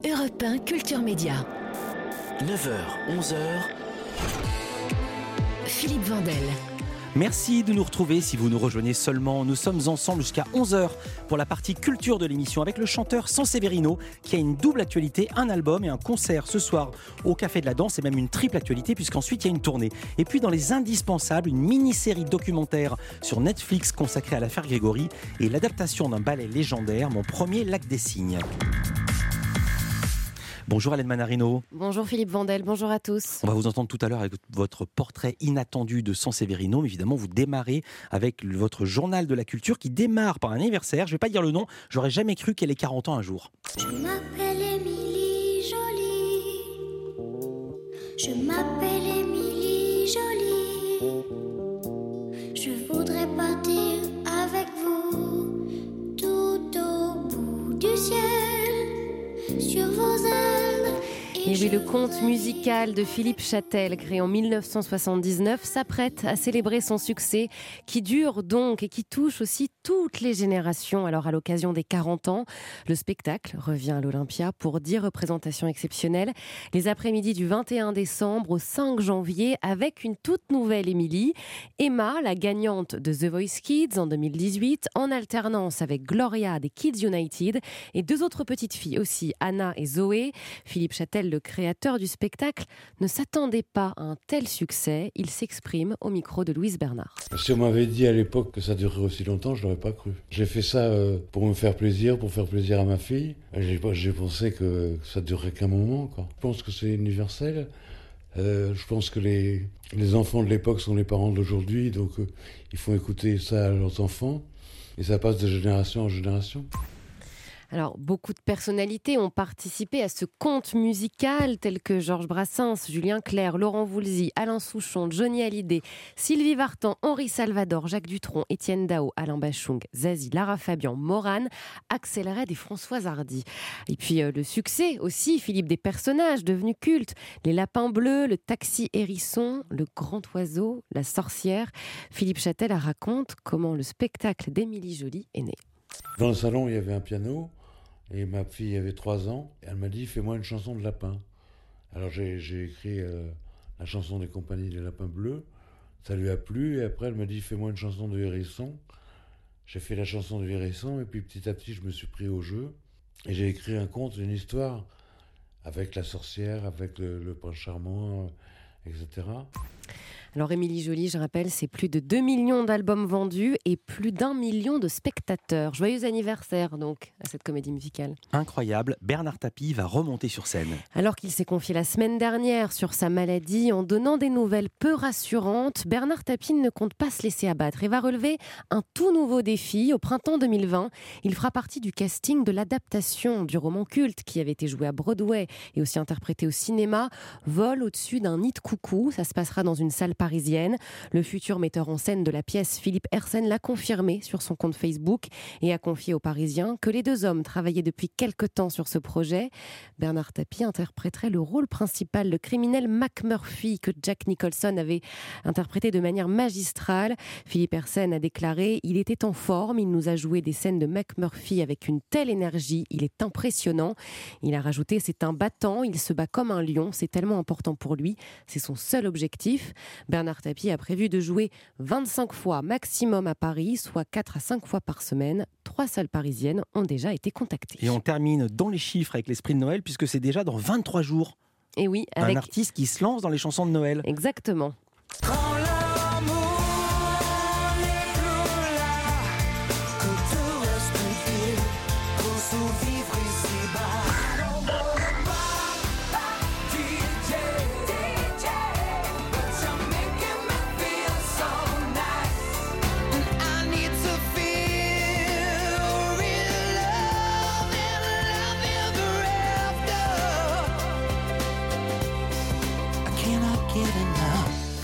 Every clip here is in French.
Europe 1 Culture Média. 9h, 11h. Philippe Vandel. Merci de nous retrouver si vous nous rejoignez seulement. Nous sommes ensemble jusqu'à 11h pour la partie culture de l'émission avec le chanteur Sanseverino qui a une double actualité, un album et un concert ce soir au Café de la Danse et même une triple actualité puisqu'ensuite il y a une tournée. Et puis dans les indispensables, une mini-série documentaire sur Netflix consacrée à l'affaire Grégory et l'adaptation d'un ballet légendaire, Mon premier lac des cygnes. Bonjour Hélène Manarino. Bonjour Philippe Vandel, bonjour à tous. On va vous entendre tout à l'heure avec votre portrait inattendu de Sanseverino. Mais évidemment, vous démarrez avec votre journal de la culture qui démarre par un anniversaire. Je ne vais pas dire le nom, j'aurais jamais cru qu'elle ait 40 ans un jour. Je m'appelle Émilie Jolie. Je m'appelle Émilie Jolie. Je voudrais partir avec vous tout au bout du ciel, sur vos ailes. Et oui, le conte musical de Philippe Châtel, créé en 1979, s'apprête à célébrer son succès, qui dure donc et qui touche aussi toutes les générations. Alors, à l'occasion des 40 ans, le spectacle revient à l'Olympia pour 10 représentations exceptionnelles. Les après-midi du 21 décembre au 5 janvier, avec une toute nouvelle Émilie, Emma, la gagnante de The Voice Kids en 2018, en alternance avec Gloria des Kids United et 2 autres petites filles aussi, Anna et Zoé. Philippe Châtel, le créateur du spectacle, ne s'attendait pas à un tel succès. Il s'exprime au micro de Louise Bernard. Si on m'avait dit à l'époque que ça durerait aussi longtemps, je l'aurais pas cru. J'ai fait ça pour me faire plaisir, pour faire plaisir à ma fille. J'ai pensé que ça durerait qu'un moment, quoi. Je pense que c'est universel. Je pense que les enfants de l'époque sont les parents d'aujourd'hui, donc ils font écouter ça à leurs enfants. Et ça passe de génération en génération. Alors, beaucoup de personnalités ont participé à ce conte musical, tels que Georges Brassens, Julien Clerc, Laurent Voulzy, Alain Souchon, Johnny Hallyday, Sylvie Vartan, Henri Salvador, Jacques Dutronc, Étienne Dao, Alain Bachung, Zazie, Lara Fabian, Morane, Axel Red et Françoise Hardy. Et puis le succès aussi, Philippe, des personnages devenus cultes. Les lapins bleus, le taxi hérisson, le grand oiseau, la sorcière. Philippe Châtel raconte comment le spectacle d'Émilie Jolie est né. Dans le salon, il y avait un piano. Et ma fille avait 3 ans, elle m'a dit « Fais-moi une chanson de lapin ». Alors j'ai écrit la chanson des compagnies des lapins bleus, ça lui a plu, et après elle m'a dit « Fais-moi une chanson de hérisson ». J'ai fait la chanson de hérisson, et puis petit à petit je me suis pris au jeu, et j'ai écrit un conte, une histoire, avec la sorcière, avec le prince charmant, etc. Alors Émilie Jolie, je rappelle, c'est plus de 2 millions d'albums vendus et plus d'1 million de spectateurs. Joyeux anniversaire donc à cette comédie musicale. Incroyable, Bernard Tapie va remonter sur scène. Alors qu'il s'est confié la semaine dernière sur sa maladie en donnant des nouvelles peu rassurantes, Bernard Tapie ne compte pas se laisser abattre et va relever un tout nouveau défi. Au printemps 2020, il fera partie du casting de l'adaptation du roman culte qui avait été joué à Broadway et aussi interprété au cinéma, Vol au-dessus d'un nid de coucou. Ça se passera dans une salle parisienne. Le futur metteur en scène de la pièce, Philippe Hersen, l'a confirmé sur son compte Facebook et a confié aux Parisiens que les 2 hommes travaillaient depuis quelque temps sur ce projet. Bernard Tapie interpréterait le rôle principal, le criminel McMurphy, que Jack Nicholson avait interprété de manière magistrale. Philippe Hersen a déclaré « Il était en forme, il nous a joué des scènes de McMurphy avec une telle énergie, il est impressionnant ». Il a rajouté « C'est un battant, il se bat comme un lion, c'est tellement important pour lui, c'est son seul objectif ». Bernard Tapie a prévu de jouer 25 fois maximum à Paris, soit 4 à 5 fois par semaine. 3 salles parisiennes ont déjà été contactées. Et on termine dans les chiffres avec l'esprit de Noël, puisque c'est déjà dans 23 jours. Et oui, avec un artiste qui se lance dans les chansons de Noël. Exactement.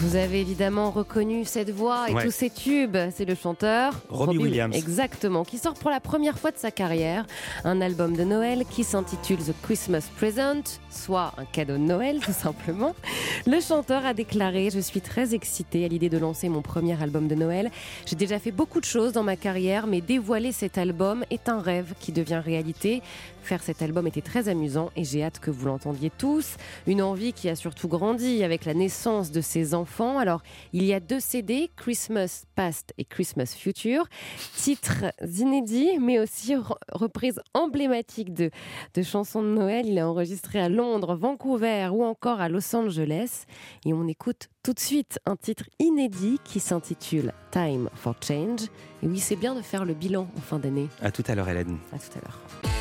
Vous avez évidemment reconnu cette voix et tous ces tubes. C'est le chanteur Robbie Williams. Exactement, qui sort pour la première fois de sa carrière un album de Noël qui s'intitule The Christmas Present, soit un cadeau de Noël tout simplement. Le chanteur a déclaré: je suis très excité à l'idée de lancer mon premier album de Noël. J'ai déjà fait beaucoup de choses dans ma carrière, mais dévoiler cet album est un rêve qui devient réalité. Faire cet album était très amusant et j'ai hâte que vous l'entendiez tous. Une envie qui a surtout grandi avec la naissance de ses enfants. Alors, il y a 2 CD, Christmas Past et Christmas Future. Titres inédits, mais aussi reprises emblématiques de chansons de Noël. Il a enregistré à Londres, Vancouver ou encore à Los Angeles. Et on écoute tout de suite un titre inédit qui s'intitule Time for Change. Et oui, c'est bien de faire le bilan en fin d'année. À tout à l'heure, Hélène. À tout à l'heure.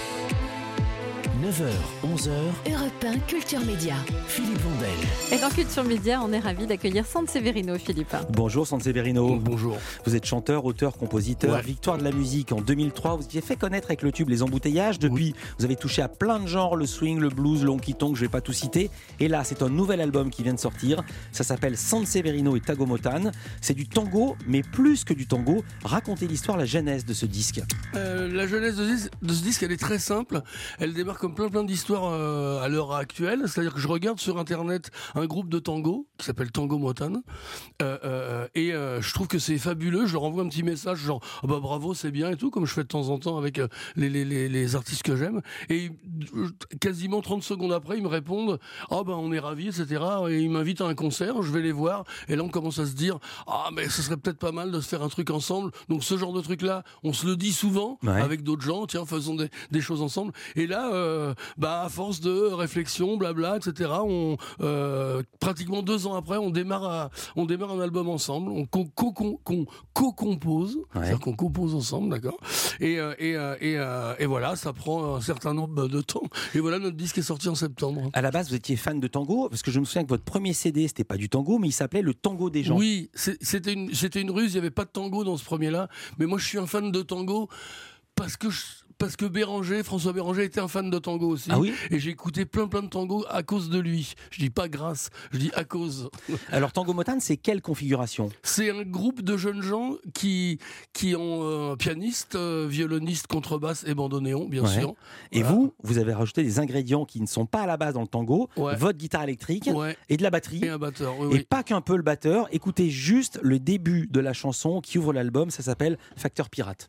9h, 11h, Europe 1 Culture Média. Philippe Vandel. Et dans Culture Média, on est ravis d'accueillir Sanseverino, Philippe. Bonjour Sanseverino. Bonjour. Vous êtes chanteur, auteur, compositeur, victoire de la musique en 2003. Vous étiez fait connaître avec le tube Les Embouteillages. Depuis, vous avez touché à plein de genres, le swing, le blues, le honky-tonk, je ne vais pas tout citer. Et là, c'est un nouvel album qui vient de sortir. Ça s'appelle Sanseverino et Tago Motan. C'est du tango, mais plus que du tango. Racontez l'histoire, la genèse de ce disque. La genèse de ce disque, elle est très simple. Elle démarre comme plein d'histoires à l'heure actuelle. C'est-à-dire que je regarde sur Internet un groupe de tango qui s'appelle Tago Motan. Et je trouve que c'est fabuleux. Je leur envoie un petit message genre oh bah bravo, c'est bien et tout, comme je fais de temps en temps avec les artistes que j'aime. Et quasiment 30 secondes après, ils me répondent oh bah on est ravis, etc. Et ils m'invitent à un concert, je vais les voir. Et là, on commence à se dire ah mais ce serait peut-être pas mal de se faire un truc ensemble. Donc ce genre de truc-là, on se le dit souvent avec d'autres gens. Tiens, faisons des choses ensemble. Et là, à force de réflexion, blabla, etc. Pratiquement 2 ans après, on démarre un album ensemble. On co-compose, c'est-à-dire qu'on compose ensemble, d'accord. Et voilà, ça prend un certain nombre de temps. Et voilà, notre disque est sorti en septembre. À la base, vous étiez fan de tango, parce que je me souviens que votre premier CD, c'était pas du tango, mais il s'appelait Le Tango des gens. Oui, c'était une ruse. Il y avait pas de tango dans ce premier-là, mais moi, je suis un fan de tango parce que François Béranger était un fan de tango aussi. Ah oui ? Et j'ai écouté plein de tango à cause de lui. Je dis pas grâce, je dis à cause. Alors Tago Motan, c'est quelle configuration ? C'est un groupe de jeunes gens qui ont un pianiste, violoniste, contrebasse et bandoneon, bien sûr. Et voilà. Vous avez rajouté des ingrédients qui ne sont pas à la base dans le tango, votre guitare électrique et de la batterie. Et un batteur, et pas qu'un peu le batteur. Écoutez juste le début de la chanson qui ouvre l'album, ça s'appelle Facteur Pirate.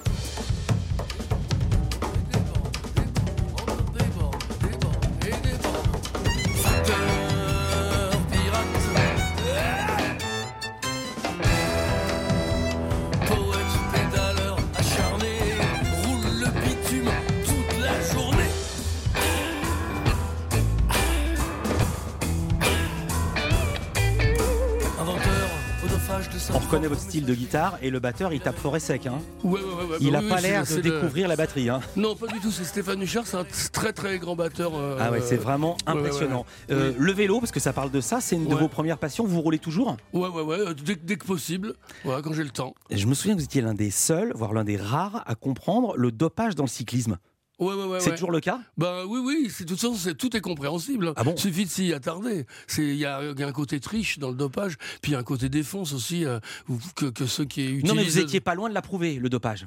On reconnaît votre style de guitare et le batteur il tape fort et sec. Il n'a pas l'air de découvrir la batterie. Non, pas du tout. C'est Stéphane Huchard, c'est un très très grand batteur. C'est vraiment impressionnant. Le vélo, parce que ça parle de ça, c'est une de vos premières passions. Vous roulez toujours ? Ouais. Dès que possible, quand j'ai le temps. Et je me souviens que vous étiez l'un des seuls, voire l'un des rares, à comprendre le dopage dans le cyclisme. C'est toujours le cas ? Oui, de toute façon, tout est compréhensible. Ah bon ? Il suffit de s'y attarder. Il y a un côté triche dans le dopage, puis il y a un côté défense aussi, que ceux qui utilisent... Non, mais vous étiez pas loin de l'approuver, le dopage.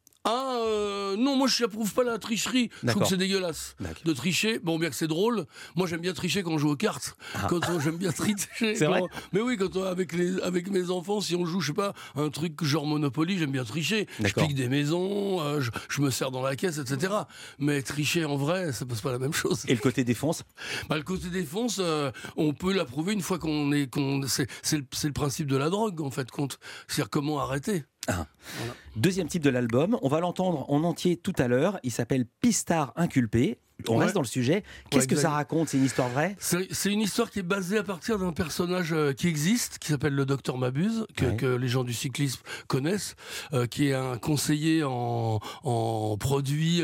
Non, moi je n'approuve pas la tricherie. Je trouve que c'est dégueulasse de tricher. Bon, bien que c'est drôle. Moi j'aime bien tricher quand on joue aux cartes. J'aime bien tricher. C'est vrai. Mais oui, avec mes enfants, si on joue, je sais pas, un truc genre Monopoly, j'aime bien tricher. D'accord. Je pique des maisons, je me sers dans la caisse, etc. Mais tricher en vrai, ça passe pas la même chose. Et le côté défense ? Le côté défense, on peut l'approuver une fois c'est le principe de la drogue en fait. C'est-à-dire comment arrêter. Voilà. Deuxième type de l'album, on va l'entendre en entier tout à l'heure, il s'appelle Pistard inculpé. On reste dans le sujet. Qu'est-ce que ça raconte ? C'est une histoire vraie ? C'est une histoire qui est basée à partir d'un personnage qui existe, qui s'appelle le docteur Mabuse, que les gens du cyclisme connaissent, qui est un conseiller en produits,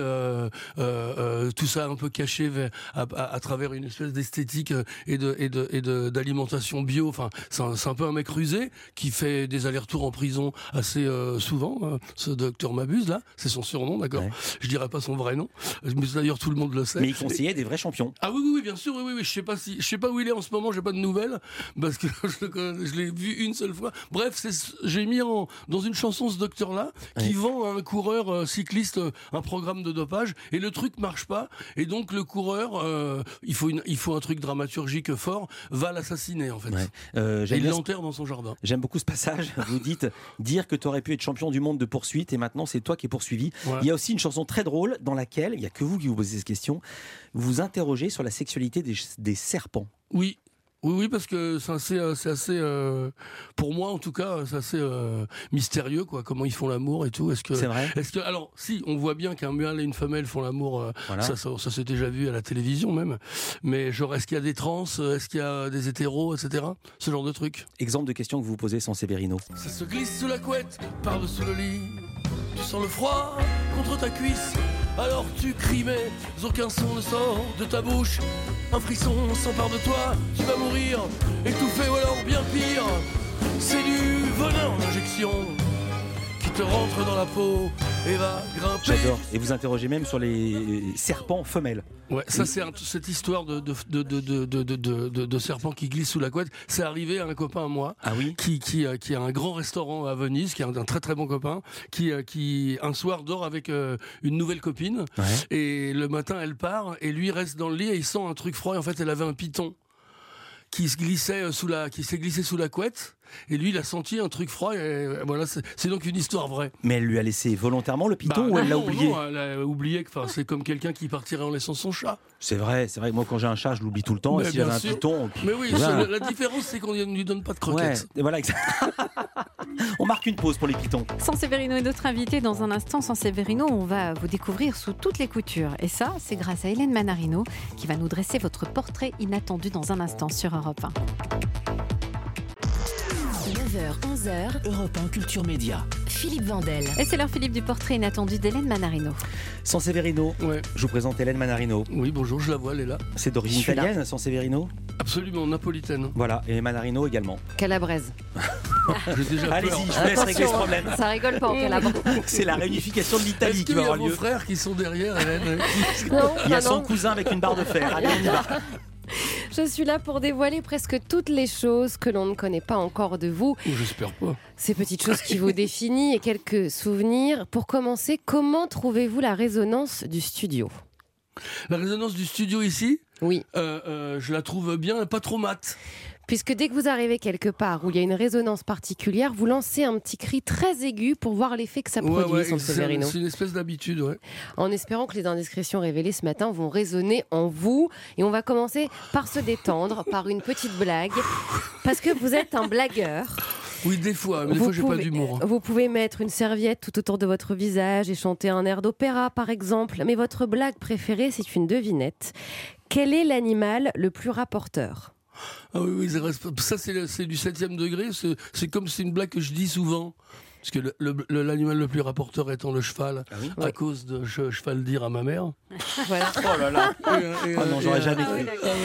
tout ça un peu caché à travers une espèce d'esthétique et d'alimentation bio. Enfin, c'est un peu un mec rusé qui fait des allers-retours en prison assez souvent. Ce docteur Mabuse là, c'est son surnom, d'accord. Je dirais pas son vrai nom. Mais d'ailleurs tout le monde le sais. Mais il conseillait des vrais champions. Ah oui, bien sûr, oui. Je sais pas où il est en ce moment, j'ai pas de nouvelles, parce que je l'ai vu une seule fois. Bref, j'ai mis dans une chanson ce docteur-là, qui vend à un coureur cycliste un programme de dopage, et le truc marche pas, et donc le coureur, il faut un truc dramaturgique fort, va l'assassiner en fait. Et il l'enterre dans son jardin. J'aime beaucoup ce passage. Vous dites dire que tu aurais pu être champion du monde de poursuite et maintenant c'est toi qui es poursuivi. Ouais. Il y a aussi une chanson très drôle dans laquelle, il n'y a que vous qui vous posez cette question, vous vous interrogez sur la sexualité des serpents. Oui, parce que c'est assez pour moi en tout cas, c'est assez mystérieux quoi. Comment ils font l'amour et tout. C'est vrai. Alors si on voit bien qu'un mâle et une femelle font l'amour, ça s'est déjà vu à la télévision même. Mais genre est-ce qu'il y a des trans, est-ce qu'il y a des hétéros, etc. Ce genre de trucs. Exemple de questions que vous posez sans Severino. Ça se glisse sous la couette, par-dessous le lit. Tu sens le froid contre ta cuisse. Alors tu cries mais aucun son ne sort de ta bouche. Un frisson s'empare de toi, tu vas mourir, étouffé ou alors bien pire. C'est du venin d'injection qui te rentre dans la peau et va grimper. J'adore. Et vous interrogez même sur les serpents femelles. Ouais, ça c'est cette histoire de serpent qui glisse sous la couette. C'est arrivé à un copain à moi, qui a un grand restaurant à Venise, qui est un très très bon copain, qui un soir dort avec une nouvelle copine, et le matin elle part et lui reste dans le lit et il sent un truc froid. Et en fait elle avait un python qui s'est glissé sous la couette. Et lui, il a senti un truc froid. Et voilà, c'est donc une histoire vraie. Mais elle lui a laissé volontairement le python ou elle l'a oublié ? Non, elle a oublié. C'est comme quelqu'un qui partirait en laissant son chat. C'est vrai. Moi, quand j'ai un chat, je l'oublie tout le temps. Mais et si j'avais un python. Mais oui, la différence, c'est qu'on ne lui donne pas de croquettes. Ouais, voilà, on marque une pause pour les pythons. Sans Severino et notre invité dans un instant. Sans Severino, on va vous découvrir sous toutes les coutures. Et ça, c'est grâce à Hélène Manarino qui va nous dresser votre portrait inattendu dans un instant sur Europe 1. 9h, 11h, Europe 1 Culture Média. Philippe Vandel. Et c'est l'heure, Philippe, du portrait inattendu d'Hélène Manarino. Sans Severino, je vous présente Hélène Manarino. Oui, bonjour, je la vois, elle est là. C'est d'origine italienne, Sans Severino ? Absolument, napolitaine. Voilà, et Manarino également. Calabraise. Allez-y, je vous laisse régler ce problème. Ça rigole pas en Calabre. C'est la réunification de l'Italie qui va avoir lieu. Est-ce qu'il y a vos frères qui sont derrière, Hélène ? Il y a son cousin avec une barre de fer. Allez, on y va. Je suis là pour dévoiler presque toutes les choses que l'on ne connaît pas encore de vous. J'espère pas. Ces petites choses qui vous définissent et quelques souvenirs. Pour commencer, comment trouvez-vous la résonance du studio ? La résonance du studio ici ? Oui. Je la trouve bien, pas trop mate. Puisque dès que vous arrivez quelque part où il y a une résonance particulière, vous lancez un petit cri très aigu pour voir l'effet que ça produit, Sans Severino. C'est une espèce d'habitude, En espérant que les indiscrétions révélées ce matin vont résonner en vous. Et on va commencer par se détendre, par une petite blague, parce que vous êtes un blagueur. Oui, des fois, mais des fois, j'ai pas d'humour. Vous pouvez mettre une serviette tout autour de votre visage et chanter un air d'opéra, par exemple. Mais votre blague préférée, c'est une devinette. Quel est l'animal le plus rapporteur ? Ah oui, ça c'est du 7e degré, c'est comme c'est une blague que je dis souvent. Parce que l'animal le plus rapporteur étant le cheval, à cause de cheval dire à ma mère. Voilà. Oh là là. Non, j'aurais jamais cru.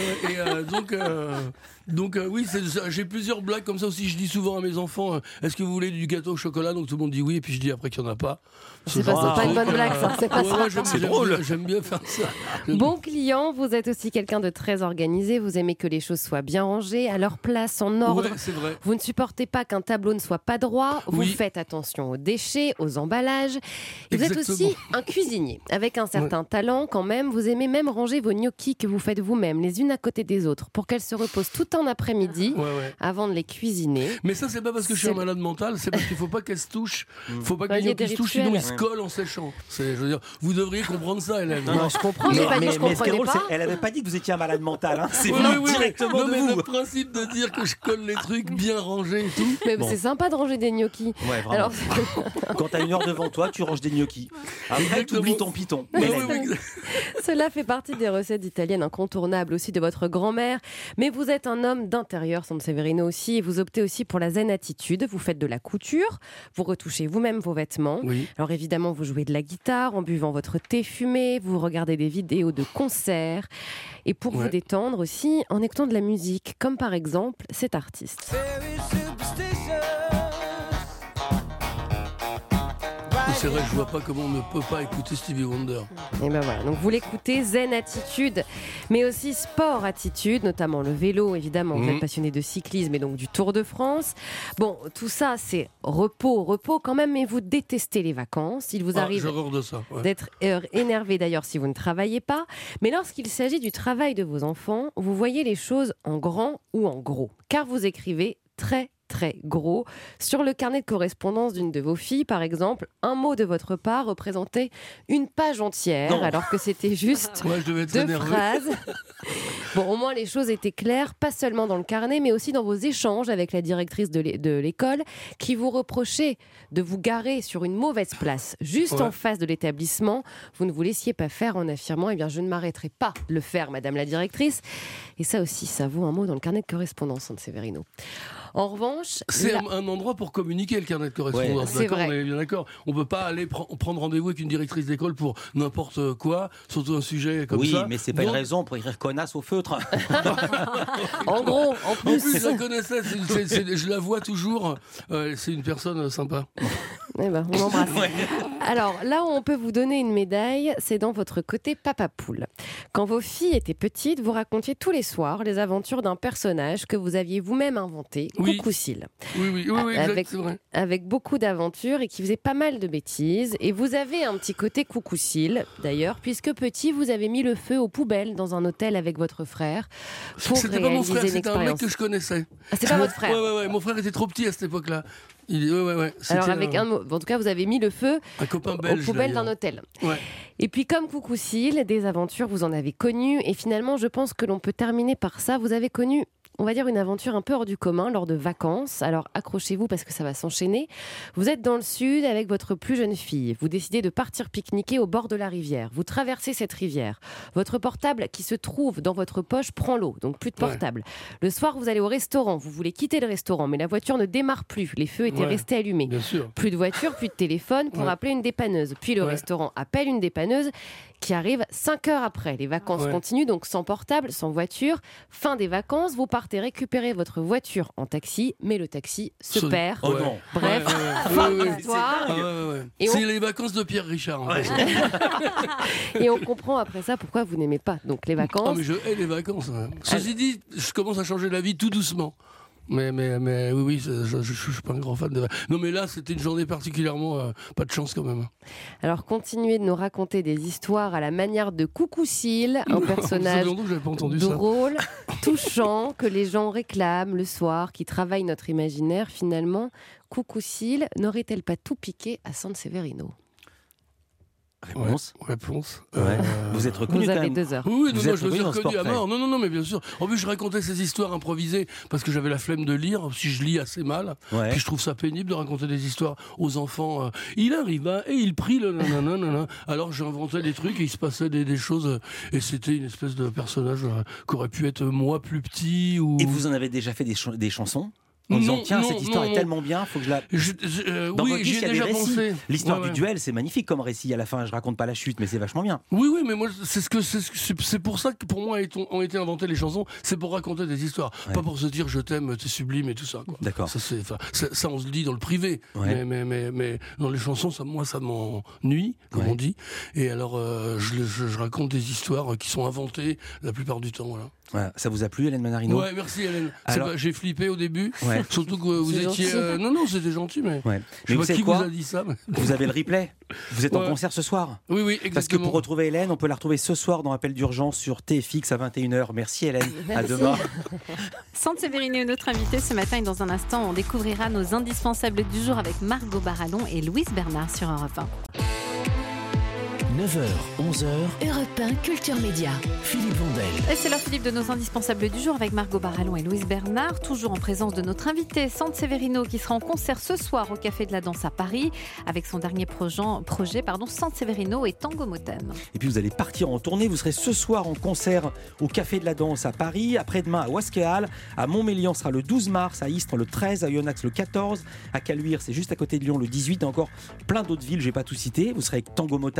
Donc oui, j'ai plusieurs blagues comme ça aussi. Je dis souvent à mes enfants, est-ce que vous voulez du gâteau au chocolat ? Donc tout le monde dit oui, et puis je dis après qu'il n'y en a pas. C'est pas une bonne blague, ça. C'est pas ça. C'est drôle. J'aime bien faire ça. Bon client, vous êtes aussi quelqu'un de très organisé. Vous aimez que les choses soient bien rangées, à leur place, en ordre. Ouais, c'est vrai. Vous ne supportez pas qu'un tableau ne soit pas droit. Vous faites attention aux déchets, aux emballages. Et vous êtes aussi un cuisinier avec un certain talent quand même. Vous aimez même ranger vos gnocchis que vous faites vous-même, les unes à côté des autres, pour qu'elles se reposent tout un après-midi avant de les cuisiner. Mais ça, c'est pas parce que je suis un malade mental, c'est parce qu'il faut pas qu'elles se touchent. Faut pas que les gnocchis se touchent, sinon ils se collent en séchant. Je veux dire, vous devriez comprendre ça, Hélène. Non, je comprends, mais ce qui est drôle, elle avait pas dit que vous étiez un malade mental. C'est directement non, de mais vous. le principe de dire que je colle les trucs bien rangés et tout. Mais c'est sympa de ranger des gnocchis. Ouais, vraiment. Alors, quand t'as une heure devant toi, tu ranges des gnocchis. Après, tu oublies ton python. Cela fait partie des recettes italiennes incontournables aussi de votre grand-mère. Mais vous êtes un homme d'intérieur, Sans Severino aussi, et vous optez aussi pour la zen attitude. Vous faites de la couture, vous retouchez vous-même vos vêtements. Oui. Alors évidemment, vous jouez de la guitare en buvant votre thé fumé, vous regardez des vidéos de concerts. Et pour vous détendre aussi, en écoutant de la musique, comme par exemple cet artiste. c'est vrai, je vois pas comment on ne peut pas écouter Stevie Wonder. Et ben voilà, donc vous l'écoutez, zen attitude, mais aussi sport attitude, notamment le vélo, évidemment. Vous êtes passionné de cyclisme et donc du Tour de France. Bon, tout ça, c'est repos quand même, mais vous détestez les vacances. Il vous arrive de ça, d'être énervé d'ailleurs si vous ne travaillez pas. Mais lorsqu'il s'agit du travail de vos enfants, vous voyez les choses en grand ou en gros, car vous écrivez très gros. Sur le carnet de correspondance d'une de vos filles, par exemple, un mot de votre part représentait une page entière, alors que c'était juste deux phrases. Bon, au moins les choses étaient claires, pas seulement dans le carnet, mais aussi dans vos échanges avec la directrice de l'école, qui vous reprochait de vous garer sur une mauvaise place, juste en face de l'établissement. Vous ne vous laissiez pas faire en affirmant « Eh bien, je ne m'arrêterai pas de le faire, madame la directrice ». Et ça aussi, ça vaut un mot dans le carnet de correspondance, Anne Severino. En revanche... C'est un endroit pour communiquer, le carnet de correspondance. C'est vrai. On est bien d'accord. On ne peut pas aller prendre rendez-vous avec une directrice d'école pour n'importe quoi, surtout un sujet comme ça. Oui, mais c'est pas une raison pour écrire connasse au feutre. En gros, en plus, je la connaissais, je la vois toujours. C'est une personne sympa. Eh ben, on l'embrasse. Alors, là où on peut vous donner une médaille, c'est dans votre côté papa poule. Quand vos filles étaient petites, vous racontiez tous les soirs les aventures d'un personnage que vous aviez vous-même inventé, Coucoucile. Oui, exact, c'est vrai. Avec beaucoup d'aventures et qui faisait pas mal de bêtises. Et vous avez un petit côté Coucoucile, d'ailleurs, puisque petit, vous avez mis le feu aux poubelles dans un hôtel avec votre frère pour C'était pas mon frère, réaliser une c'était un mec expérience. que je connaissais. Ah, c'est pas votre frère? Ouais, mon frère était trop petit à cette époque-là. Alors avec en tout cas, vous avez mis le feu aux poubelles d'un hôtel. Ouais. Et puis comme Coucoucile, des aventures, vous en avez connu. Et finalement, je pense que l'on peut terminer par ça. Vous avez connu, on va dire, une aventure un peu hors du commun lors de vacances. Alors accrochez-vous parce que ça va s'enchaîner. Vous êtes dans le sud avec votre plus jeune fille. Vous décidez de partir pique-niquer au bord de la rivière. Vous traversez cette rivière. Votre portable qui se trouve dans votre poche prend l'eau, donc plus de portable. Le soir, vous allez au restaurant. Vous voulez quitter le restaurant, mais la voiture ne démarre plus. Les feux étaient restés allumés. Bien sûr. Plus de voiture, plus de téléphone pour appeler une dépanneuse. Puis le restaurant appelle une dépanneuse qui arrive 5 heures après. Les vacances continuent, donc sans portable, sans voiture. Fin des vacances, vous partez récupérer votre voiture en taxi, mais le taxi se perd. Oh non. Bref, fin de l'histoire. C'est les vacances de Pierre Richard. En fait. Et on comprend après ça pourquoi vous n'aimez pas donc les vacances. Ah, mais je hais les vacances. Ceci dit, je commence à changer la vie tout doucement. Mais oui, je suis pas un grand fan de vacances. Non, mais là, c'était une journée particulièrement pas de chance quand même. Alors, continuez de nous raconter des histoires à la manière de Coucoucile, un personnage drôle, touchant, que les gens réclament le soir, qui travaille notre imaginaire. Finalement, Coucoucile n'aurait-elle pas tout piqué à San Severino? Réponse. Vous êtes reconnu Vous quand avez même. 2 heures. Oui, Vous moi êtes je me suis reconnu reconnu à dans ce mort. Non, mais bien sûr. En plus, je racontais ces histoires improvisées parce que j'avais la flemme de lire, si je lis assez mal. Puis je trouve ça pénible de raconter des histoires aux enfants. Il arriva et il prit le nanana. Alors j'inventais des trucs et il se passait des choses. Et c'était une espèce de personnage qui aurait pu être moi plus petit. Et vous en avez déjà fait des chansons en disant tiens, cette histoire est tellement bien, faut que je la. Oui, j'y ai déjà pensé. L'histoire du duel, c'est magnifique comme récit à la fin. Je raconte pas la chute, mais c'est vachement bien. Oui, mais moi, c'est pour ça que pour moi ont été inventées les chansons. C'est pour raconter des histoires, pas pour se dire je t'aime, t'es sublime et tout ça. Quoi. D'accord. Ça, on se le dit dans le privé, mais dans les chansons, ça m'ennuie, comme on dit. Et alors, je raconte des histoires qui sont inventées la plupart du temps. Voilà. Ouais, ça vous a plu, Hélène Manarino? Ouais, merci Hélène. Alors... J'ai flippé au début, surtout que vous étiez. Non, c'était gentil, mais. Je sais pas qui vous a dit ça. Mais... Vous avez le replay. Vous êtes en concert ce soir. Oui, exactement. Parce que pour retrouver Hélène, on peut la retrouver ce soir dans Appel d'urgence sur TFX à 21h. Merci Hélène. Merci. À demain. San Severino est notre invité ce matin et dans un instant, on découvrira nos indispensables du jour avec Margot Barallon et Louise Bernard sur Europe 1. 9h, 11h, Europe 1 Culture Média. Philippe Vandel. Et c'est l'heure, Philippe, de nos indispensables du jour avec Margot Barallon et Louise Bernard, toujours en présence de notre invité San Severino qui sera en concert ce soir au Café de la Danse à Paris avec son dernier projet San Severino et Tango Moten. Et puis vous allez partir en tournée, vous serez ce soir en concert au Café de la Danse à Paris, après-demain à Ouasquehal, à Montmélian sera le 12 mars, à Istres le 13, à Oyonnax le 14, à Caluire c'est juste à côté de Lyon le 18, et encore plein d'autres villes, je vais pas tout citer. Vous serez avec Tango Moten, vous,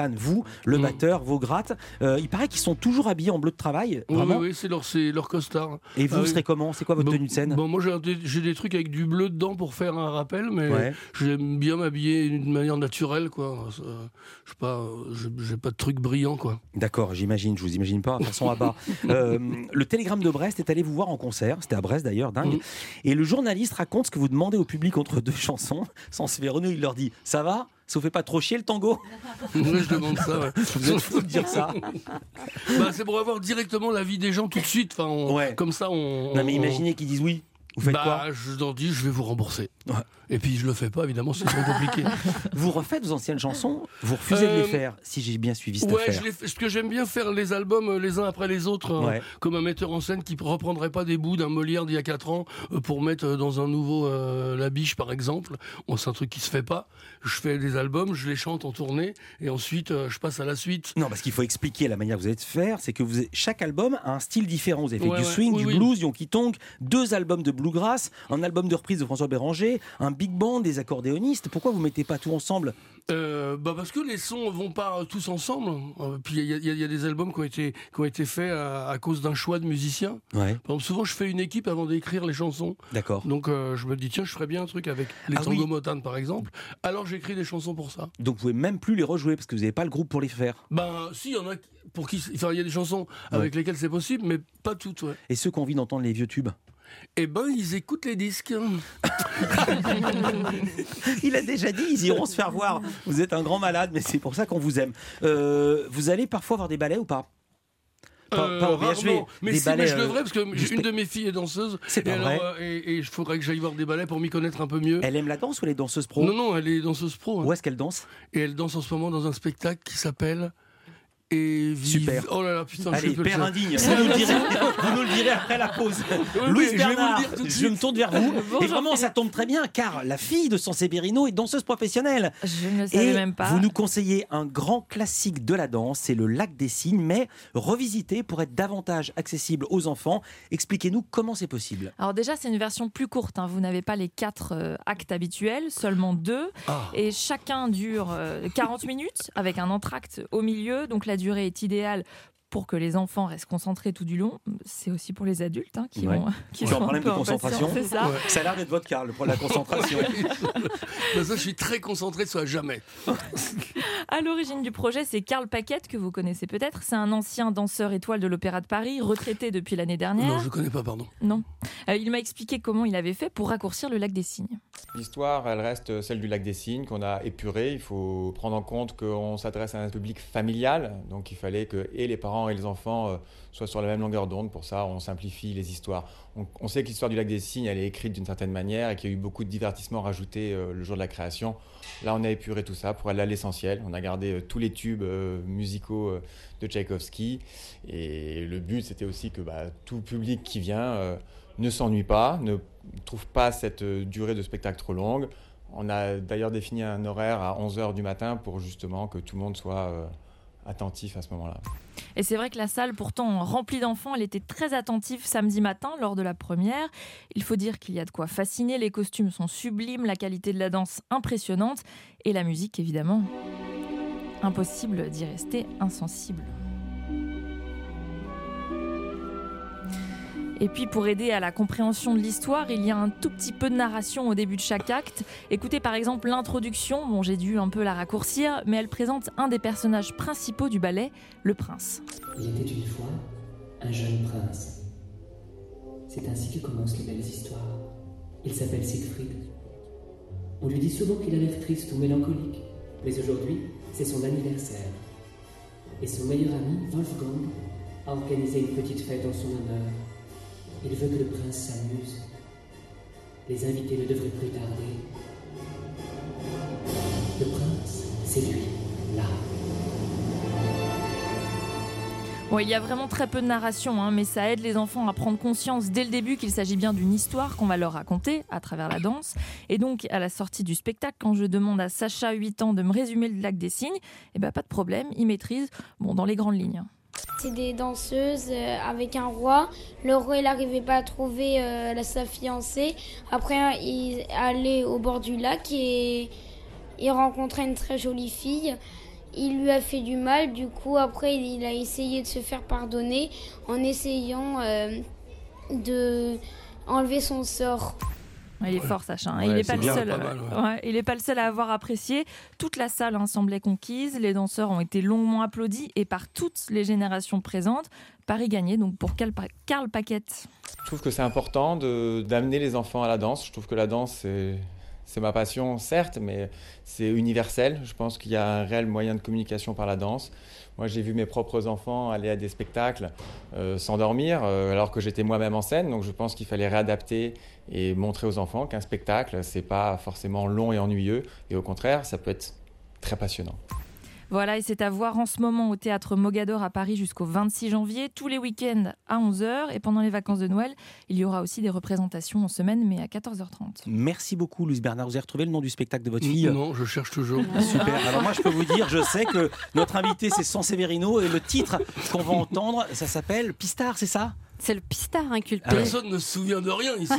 le batteur, vos grattes. Il paraît qu'ils sont toujours habillés en bleu de travail. Vraiment. Oui, c'est leur costard. Et vous serez comment? C'est quoi votre tenue de scène? Moi, j'ai des trucs avec du bleu dedans pour faire un rappel, mais j'aime bien m'habiller d'une manière naturelle, quoi. Je sais pas, j'ai pas de trucs brillants, quoi. D'accord, j'imagine. Je vous imagine pas, façon à bas. Le Télégramme de Brest est allé vous voir en concert. C'était à Brest d'ailleurs, dingue. Et le journaliste raconte ce que vous demandez au public entre deux chansons. Sans Severino, il leur dit: ça va? Ça vous fait pas trop chier le tango? Oui, je demande ça. Ouais. Vous êtes fou de dire ça. C'est pour avoir directement l'avis des gens tout de suite. Comme ça, Non, mais imaginez qu'ils disent oui. Vous faites quoi? Je leur dis: je vais vous rembourser. Ouais. Et puis je le fais pas, évidemment, c'est trop compliqué. Vous refaites vos anciennes chansons? Vous refusez de les faire, si j'ai bien suivi cette affaire? Parce que j'aime bien faire les albums les uns après les autres, comme un metteur en scène qui ne reprendrait pas des bouts d'un Molière d'il y a 4 ans pour mettre dans un nouveau La Biche, par exemple. Bon, c'est un truc qui se fait pas. Je fais des albums, je les chante en tournée, et ensuite je passe à la suite. Non, parce qu'il faut expliquer la manière que vous allez faire, c'est que chaque album a un style différent. Vous avez fait du swing, du blues, Yonky Tonk, 2 albums de bluegrass, un album de reprise de François Béranger, un big band, des accordéonistes. Pourquoi vous mettez pas tout ensemble? Parce que les sons vont pas tous ensemble. Puis il y a des albums qui ont été faits à cause d'un choix de musiciens. Par exemple, souvent je fais une équipe avant d'écrire les chansons. D'accord. Donc je me dis tiens, je ferais bien un truc avec les Tango Motown par exemple. Alors j'écris des chansons pour ça. Donc vous pouvez même plus les rejouer parce que vous n'avez pas le groupe pour les faire. Si, il y en a pour qui. Enfin, il y a des chansons avec lesquelles c'est possible, mais pas toutes. Ouais. Et ceux qui ont envie d'entendre les vieux tubes? Ils écoutent les disques. Il a déjà dit, ils iront se faire voir. Vous êtes un grand malade, mais c'est pour ça qu'on vous aime. Vous allez parfois voir des ballets ou pas? Pas au VHV, mais je devrais, parce que une de mes filles est danseuse. C'est pas vrai. Et il faudrait que j'aille voir des ballets pour m'y connaître un peu mieux. Elle aime la danse ou elle est danseuse pro? Non, elle est danseuse pro. Où est-ce qu'elle danse? Et elle danse en ce moment dans un spectacle qui s'appelle... Super. Oh là là, putain, allez, père indigne. Vous nous le direz après la pause. Louise Bernard, je me tourne vers vous. Et vraiment, ça tombe très bien, car la fille de Sanseverino est danseuse professionnelle. Je ne le savais même pas. Vous nous conseillez un grand classique de la danse, c'est le Lac des Cygnes, mais revisité pour être davantage accessible aux enfants. Expliquez-nous comment c'est possible. Alors déjà, c'est une version plus courte. Vous n'avez pas les 4 actes habituels, seulement 2. Et chacun dure 40 minutes, avec un entracte au milieu. Donc la durée est idéale pour que les enfants restent concentrés tout du long. C'est aussi pour les adultes qui vont un problème de concentration. C'est ça. Ça a l'air d'être votre cas, le problème de la concentration. Ça, je suis très concentré, soit jamais. À l'origine du projet, c'est Karl Paquette, que vous connaissez peut-être. C'est un ancien danseur étoile de l'Opéra de Paris, retraité depuis l'année dernière. Non, je ne connais pas, pardon. Non. Il m'a expliqué comment il avait fait pour raccourcir le Lac des Cygnes. L'histoire, elle reste celle du Lac des Cygnes qu'on a épuré. Il faut prendre en compte qu'on s'adresse à un public familial. Donc il fallait que les parents et les enfants soient sur la même longueur d'onde. Pour ça, on simplifie les histoires. On sait que l'histoire du Lac des Cygnes, elle est écrite d'une certaine manière et qu'il y a eu beaucoup de divertissements rajoutés le jour de la création. Là, on a épuré tout ça pour aller à l'essentiel. On a gardé tous les tubes musicaux de Tchaïkovski. Et le but, c'était aussi que tout public qui vient ne s'ennuie pas, ne trouve pas cette durée de spectacle trop longue. On a d'ailleurs défini un horaire à 11h du matin pour justement que tout le monde soit attentif à ce moment-là. Et c'est vrai que la salle, pourtant remplie d'enfants, elle était très attentive samedi matin lors de la première. Il faut dire qu'il y a de quoi fasciner, les costumes sont sublimes, la qualité de la danse impressionnante et la musique évidemment. Impossible d'y rester insensible. Et puis pour aider à la compréhension de l'histoire, il y a un tout petit peu de narration au début de chaque acte. Écoutez par exemple l'introduction, bon j'ai dû un peu la raccourcir, mais elle présente un des personnages principaux du ballet, le prince. Il était une fois un jeune prince. C'est ainsi que commencent les belles histoires. Il s'appelle Siegfried. On lui dit souvent qu'il a l'air triste ou mélancolique, mais aujourd'hui c'est son anniversaire. Et son meilleur ami, Wolfgang, a organisé une petite fête en son honneur. Il veut que le prince s'amuse. Les invités ne devraient plus tarder. Le prince, c'est lui, là. Bon, il y a vraiment très peu de narration, mais ça aide les enfants à prendre conscience dès le début qu'il s'agit bien d'une histoire qu'on va leur raconter à travers la danse. Et donc, à la sortie du spectacle, quand je demande à Sacha, 8 ans, de me résumer le Lac des Cygnes, pas de problème, il maîtrise dans les grandes lignes. C'est des danseuses avec un roi. Le roi, il n'arrivait pas à trouver sa fiancée. Après, il allait au bord du lac et il rencontrait une très jolie fille. il lui a fait du mal. Du coup, après, il a essayé de se faire pardonner en essayant de enlever son sort. Il est fort, Sacha. Ouais, il n'est pas, pas le seul à avoir apprécié. Toute la salle semblait conquise. Les danseurs ont été longuement applaudis et par toutes les générations présentes. Paris gagné donc pour Karl Paquette. Je trouve que c'est important d'amener les enfants à la danse. Je trouve que la danse, c'est ma passion, certes, mais c'est universel. Je pense qu'il y a un réel moyen de communication par la danse. Moi, j'ai vu mes propres enfants aller à des spectacles s'endormir alors que j'étais moi-même en scène. Donc, je pense qu'il fallait réadapter et montrer aux enfants qu'un spectacle, c'est pas forcément long et ennuyeux. Et au contraire, ça peut être très passionnant. Voilà, et c'est à voir en ce moment au Théâtre Mogador à Paris jusqu'au 26 janvier, tous les week-ends à 11h. Et pendant les vacances de Noël, il y aura aussi des représentations en semaine, mais à 14h30. Merci beaucoup, Louis Bernard. Vous avez retrouvé le nom du spectacle de votre fille ? Non, je cherche toujours. Super. Alors moi, je peux vous dire, je sais que notre invité, c'est Sanseverino, et le titre qu'on va entendre, ça s'appelle Pistard, c'est ça ? C'est le Pistard inculpé. Personne ne se souvient de rien ici.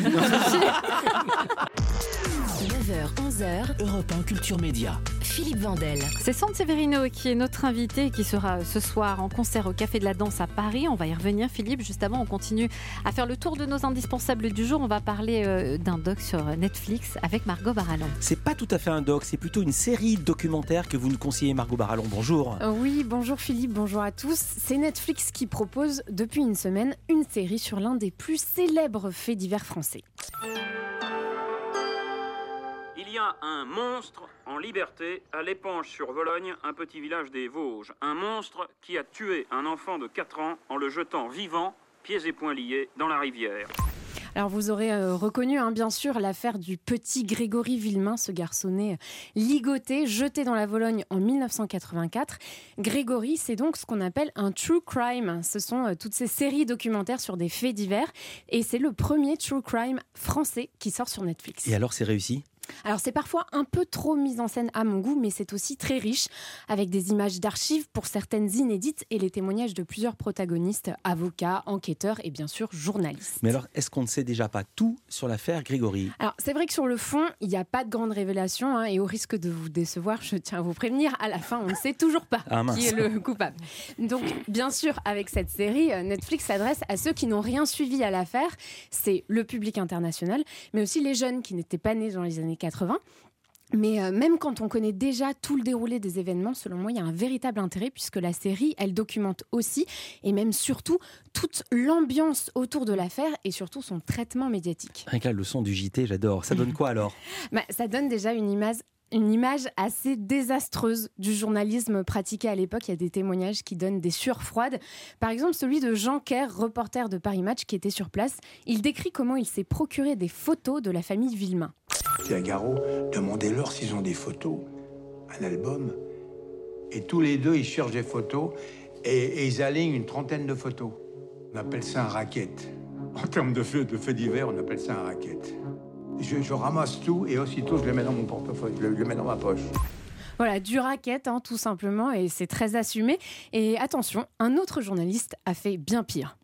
9h, 11h, Europe 1 Culture Média. Philippe Vandel. C'est Sanseverino qui est notre invité, qui sera ce soir en concert au Café de la Danse à Paris. On va y revenir, Philippe. Juste avant, on continue à faire le tour de nos indispensables du jour. On va parler d'un doc sur Netflix avec Margot Barallon. C'est pas tout à fait un doc, c'est plutôt une série documentaire que vous nous conseillez, Margot Barallon. Bonjour. Oui, bonjour Philippe, bonjour à tous. C'est Netflix qui propose depuis une semaine une série sur l'un des plus célèbres faits divers français. Il y a un monstre en liberté à l'Épanche-sur-Vologne, un petit village des Vosges. Un monstre qui a tué un enfant de 4 ans en le jetant vivant, pieds et poings liés, dans la rivière. Alors vous aurez reconnu bien sûr l'affaire du petit Grégory Villemain, ce garçonnet ligoté, jeté dans la Vologne en 1984. Grégory, c'est donc ce qu'on appelle un true crime. Ce sont toutes ces séries documentaires sur des faits divers et c'est le premier true crime français qui sort sur Netflix. Et alors, c'est réussi ? Alors c'est parfois un peu trop mis en scène à mon goût, mais c'est aussi très riche, avec des images d'archives pour certaines inédites et les témoignages de plusieurs protagonistes, avocats, enquêteurs et bien sûr journalistes. Mais alors, est-ce qu'on ne sait déjà pas tout sur l'affaire Grégory ? Alors c'est vrai que sur le fond, il n'y a pas de grande révélation, et au risque de vous décevoir, je tiens à vous prévenir, à la fin on ne sait toujours pas qui est le coupable. Donc bien sûr, avec cette série, Netflix s'adresse à ceux qui n'ont rien suivi à l'affaire, c'est le public international, mais aussi les jeunes qui n'étaient pas nés dans les années 80. Mais même quand on connaît déjà tout le déroulé des événements, selon moi, il y a un véritable intérêt puisque la série, elle documente aussi et même surtout toute l'ambiance autour de l'affaire et surtout son traitement médiatique. Rien que là, le son du JT, j'adore. Ça donne quoi alors ? Ça donne déjà une image assez désastreuse du journalisme pratiqué à l'époque. Il y a des témoignages qui donnent des sueurs froides. Par exemple, celui de Jean Kerr, reporter de Paris Match qui était sur place. Il décrit comment il s'est procuré des photos de la famille Villemain. À Garot, demandez-leur s'ils ont des photos, un album. Et tous les deux, ils cherchent des photos et ils alignent une trentaine de photos. On appelle ça un racket. En termes de faits divers, on appelle ça un racket. Je ramasse tout et aussitôt je le mets dans mon portefeuille, je le mets dans ma poche. Voilà, du racket, tout simplement, et c'est très assumé. Et attention, un autre journaliste a fait bien pire.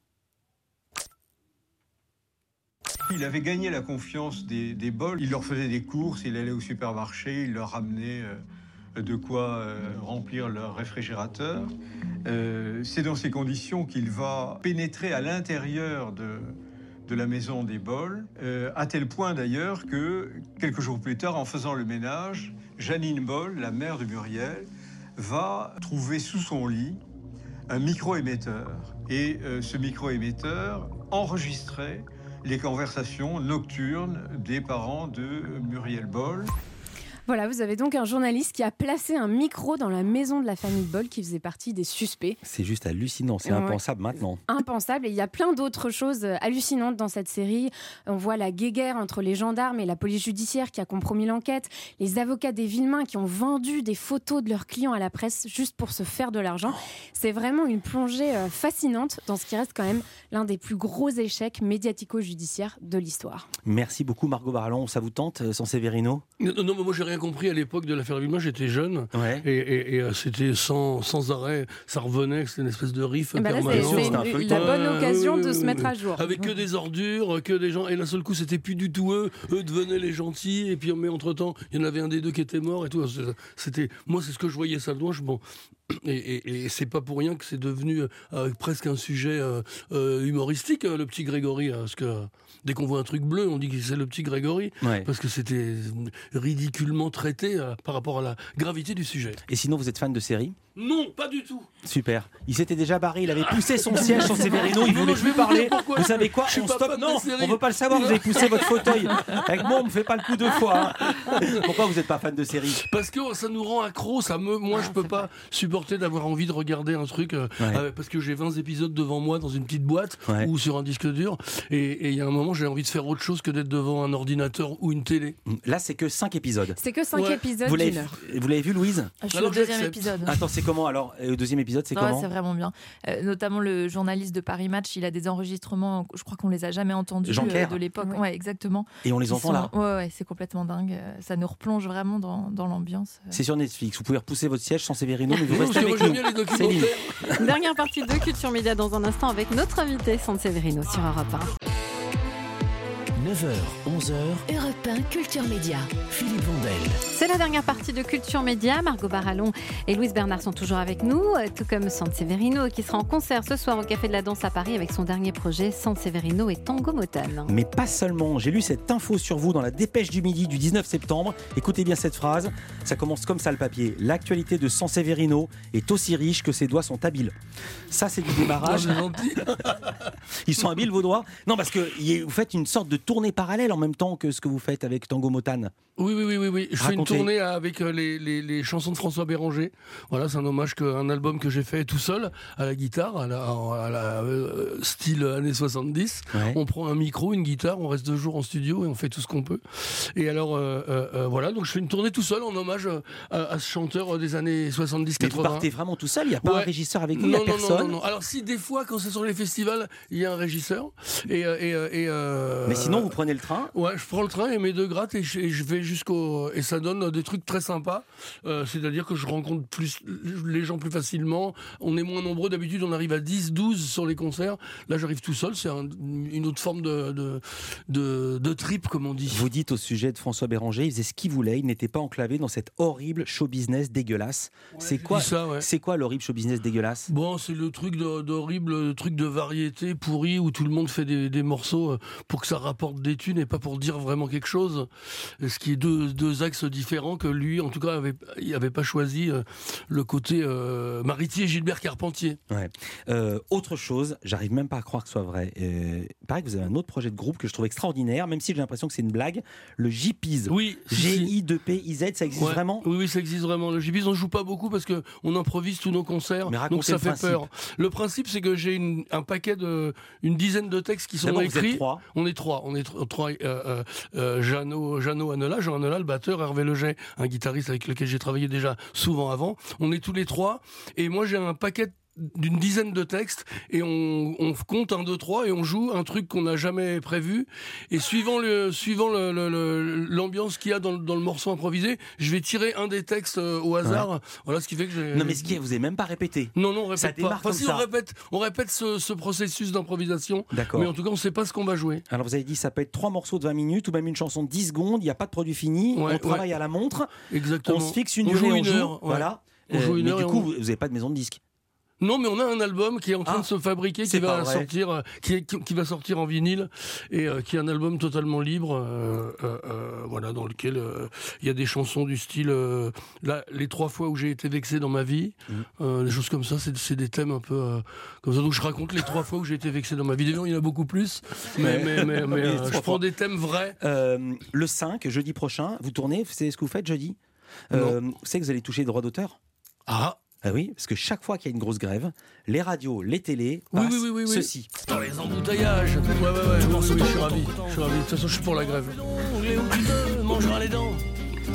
Il avait gagné la confiance des bols. Il leur faisait des courses, il allait au supermarché, il leur ramenait de quoi remplir leur réfrigérateur. C'est dans ces conditions qu'il va pénétrer à l'intérieur de la maison des Bols, à tel point d'ailleurs que, quelques jours plus tard, en faisant le ménage, Janine Boll, la mère de Muriel, va trouver sous son lit un micro-émetteur. Et ce micro-émetteur enregistrait les conversations nocturnes des parents de Muriel Boll. Voilà, vous avez donc un journaliste qui a placé un micro dans la maison de la famille Boll qui faisait partie des suspects. C'est juste hallucinant, c'est impensable maintenant. Impensable, et il y a plein d'autres choses hallucinantes dans cette série. On voit la guéguerre entre les gendarmes et la police judiciaire qui a compromis l'enquête, les avocats des Villemain qui ont vendu des photos de leurs clients à la presse juste pour se faire de l'argent. C'est vraiment une plongée fascinante dans ce qui reste quand même l'un des plus gros échecs médiatico-judiciaires de l'histoire. Merci beaucoup Margot Barallon, ça vous tente, Sanseverino ? Non, mais moi j'ai rien compris à l'époque de l'affaire Villemain, j'étais jeune et c'était sans arrêt, ça revenait, c'était une espèce de riff permanent. C'est la bonne occasion de se mettre à jour. Avec que des ordures, que des gens, et d'un seul coup c'était plus du tout eux devenaient les gentils, et puis mais entre-temps il y en avait un des deux qui était mort et tout. Moi c'est ce que je voyais ça de loin, et c'est pas pour rien que c'est devenu presque un sujet humoristique, le petit Grégory, parce que dès qu'on voit un truc bleu, on dit que c'est le petit Grégory, parce que c'était ridiculement traité par rapport à la gravité du sujet. Et sinon, vous êtes fan de séries ? Non, pas du tout. Super. Il s'était déjà barré, il avait poussé son siège sur Severino, il voulait plus parler. Vous savez quoi ? On stoppe. Non, on veut pas le savoir, vous avez poussé votre fauteuil. Avec moi, on me fait pas le coup 2 fois. Hein. Pourquoi vous n'êtes pas fan de séries ? Parce que ça nous rend accro, moi je peux pas supporter d'avoir envie de regarder un truc parce que j'ai 20 épisodes devant moi dans une petite boîte ou sur un disque dur, et il y a un moment j'ai envie de faire autre chose que d'être devant un ordinateur ou une télé. Là c'est que 5 épisodes. C'est que 5 épisodes vous d'une heure. Vous l'avez vu, Louise ? Je suis au 2e épisode. Attends, c'est comment alors ? Le 2e épisode, c'est comment ? C'est vraiment bien. Notamment le journaliste de Paris Match, il a des enregistrements, je crois qu'on les a jamais entendus de l'époque. Ouais, exactement. Et on les entend là ? Ouais, c'est complètement dingue. Ça nous replonge vraiment dans l'ambiance. C'est sur Netflix. Vous pouvez repousser votre siège sans Severino, mais vous restez avec nous. Céline. Dernière partie de Culture Média dans un instant avec notre invité Sante Severino sur Europe 1. 9h, 11h, Europe 1 Culture Média. Philippe Vandel. C'est la dernière partie de Culture Média. Margot Barallon et Louise Bernard sont toujours avec nous, tout comme Sante Severino qui sera en concert ce soir au Café de la Danse à Paris avec son dernier projet Sante Severino et Tango Motan. Mais pas seulement, j'ai lu cette info sur vous dans la Dépêche du Midi du 19 septembre. Écoutez bien cette phrase, ça commence comme ça le papier. L'actualité de Sante Severino est aussi riche que ses doigts sont habiles. Ça c'est du démarrage. Ils sont habiles vos doigts ? Non, parce que vous faites une sorte de tournée parallèle en même temps que ce que vous faites avec Tango Motan. Oui. Je fais une tournée avec les chansons de François Béranger. Voilà, c'est un hommage un album que j'ai fait tout seul à la guitare, à la style années 70. Ouais. On prend un micro, une guitare, on reste 2 jours en studio et on fait tout ce qu'on peut. Et alors, voilà, donc je fais une tournée tout seul en hommage à ce chanteur des années 70-80. Mais vous partez vraiment tout seul ? Il n'y a pas un régisseur avec vous ? Il n'y a personne ? Non. Alors si, des fois, quand c'est sur les festivals, il y a un régisseur. Mais sinon, vous prenez le train ? Ouais, je prends le train et mes 2 grattes et je vais et ça donne des trucs très sympas. C'est-à-dire que je rencontre les gens plus facilement. On est moins nombreux. D'habitude, on arrive à 10, 12 sur les concerts. Là, j'arrive tout seul. C'est une autre forme de trip, comme on dit. Vous dites au sujet de François Béranger, il faisait ce qu'il voulait. Il n'était pas enclavé dans cette horrible show business dégueulasse. Ouais, c'est quoi l'horrible show business dégueulasse ? Bon, c'est le truc d'horrible, truc de variété pourri où tout le monde fait des morceaux pour que ça rapporte des thunes et pas pour dire vraiment quelque chose. Ce qui est deux axes différents que lui, en tout cas, il n'avait pas choisi le côté Maritier et Gilbert Carpentier. Ouais. Autre chose, j'arrive même pas à croire que ce soit vrai. Il paraît que vous avez un autre projet de groupe que je trouve extraordinaire, même si j'ai l'impression que c'est une blague. Le J-Piz. Oui. G-I-2-P-I-Z, ça existe vraiment ? Oui, ça existe vraiment. Le J-Piz, on joue pas beaucoup parce qu'on improvise tous nos concerts, donc ça fait peur. Le principe, c'est que j'ai un paquet une dizaine de textes qui sont écrits. On est trois. Jeannot Anola, le batteur, Hervé Leget, un guitariste avec lequel j'ai travaillé déjà souvent avant. On est tous les 3 et moi j'ai un paquet d'une dizaine de textes et on compte 1, 2, 3 et on joue un truc qu'on n'a jamais prévu et suivant l'ambiance qu'il y a dans le morceau improvisé, je vais tirer un des textes au hasard. Ouais. Voilà ce qui fait que j'ai... Non mais vous avez même pas répété. Non, on répète ça pas. Enfin, si, on répète ce processus d'improvisation. D'accord. Mais en tout cas, on sait pas ce qu'on va jouer. Alors vous avez dit ça peut être 3 morceaux de 20 minutes ou même une chanson de 10 secondes, il n'y a pas de produit fini, on travaille à la montre. Exactement. On se fixe une durée, on joue. Voilà. On joue une heure. Du coup, vous n'avez pas de maison de disque. Non, mais on a un album qui est en train de se fabriquer, qui va sortir, qui va sortir en vinyle et qui est un album totalement libre, voilà, dans lequel il y a des chansons du style là, les 3 fois où j'ai été vexé dans ma vie, des choses comme ça. C'est des thèmes un peu comme ça. Donc je raconte les 3 fois où j'ai été vexé dans ma vie. Évidemment, il y en a beaucoup plus, mais je prends des thèmes vrais. Le 5, jeudi prochain, vous tournez. Vous savez ce que vous faites jeudi ? Vous savez que vous allez toucher les droits d'auteur ? Ah oui, parce que chaque fois qu'il y a une grosse grève, les radios, les télés passent ceci. Dans les embouteillages. Ouais. Je suis ravi. De toute façon, je suis pour la grève. On mangera les dents.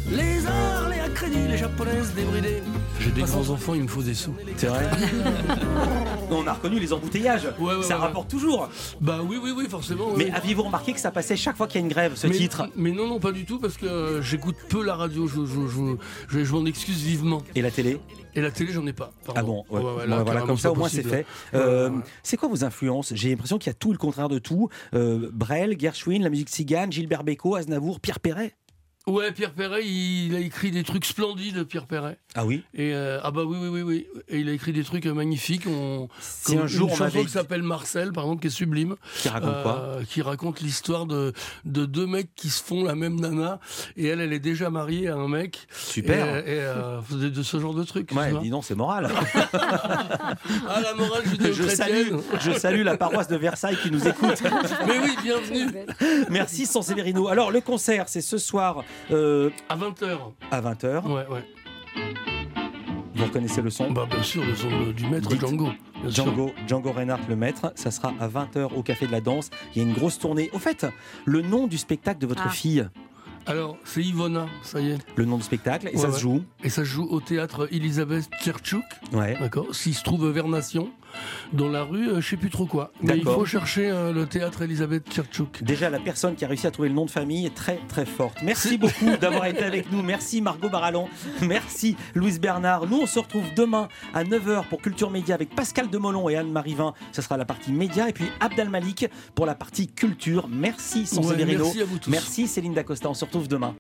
Les arts, les accrédits, les japonaises débridées. J'ai des grands enfants, il me faut des sous. C'est vrai. On a reconnu les embouteillages. Ça rapporte toujours. Bah oui, forcément. Mais aviez-vous remarqué que ça passait chaque fois qu'il y a une grève, ce titre? Mais non, pas du tout, parce que j'écoute peu la radio. Je m'en excuse vivement. Et la télé? Et la télé, j'en ai pas. Pardon. Ah bon, Là, voilà, comme ça au moins c'est possible. fait. C'est quoi vos influences? J'ai l'impression qu'il y a tout le contraire de tout. Brel, Gershwin, la musique tzigane, Gilbert Bécaud, Aznavour, Pierre Perret. Ouais, Pierre Perret, il a écrit des trucs splendides, Pierre Perret. Ah oui? Et oui. Et il a écrit des trucs magnifiques. Si un jour une on chanson m'avait qui s'appelle Marcel, par exemple, qui est sublime. Qui raconte quoi? Qui raconte l'histoire de deux mecs qui se font la même nana. Et elle est déjà mariée à un mec. Super. Et de ce genre de trucs. Ouais, dis donc, c'est moral. Ah, la morale judéo-chrétienne. Je salue la paroisse de Versailles qui nous écoute. Mais oui, bienvenue. Merci San Severino. Alors, le concert, c'est ce soir. À 20h. À 20h. Ouais. Vous reconnaissez le son? Bah bien sûr, le son du maître Django. Django Reinhardt, le maître. Ça sera à 20h au Café de la Danse. Il y a une grosse tournée. Au fait, le nom du spectacle de votre fille? Alors, c'est Ivona, ça y est. Le nom du spectacle, et ça se joue? Et ça se joue au théâtre Elisabeth Tchertchouk. Ouais. D'accord. S'il se trouve vers Nation, dans la rue, je sais plus trop quoi. Mais il faut chercher le théâtre Elisabeth Tchertchouk. Déjà, la personne qui a réussi à trouver le nom de famille est très très forte. Merci beaucoup d'avoir été avec nous. Merci Margot Barallon. Merci Louise Bernard. Nous, on se retrouve demain à 9h pour Culture Média avec Pascal Demolon et Anne-Marie Vin. Ce sera la partie média. Et puis Abdel Malik pour la partie culture. Merci San Severino. Merci à vous tous. Merci Céline Dacosta. On se retrouve demain.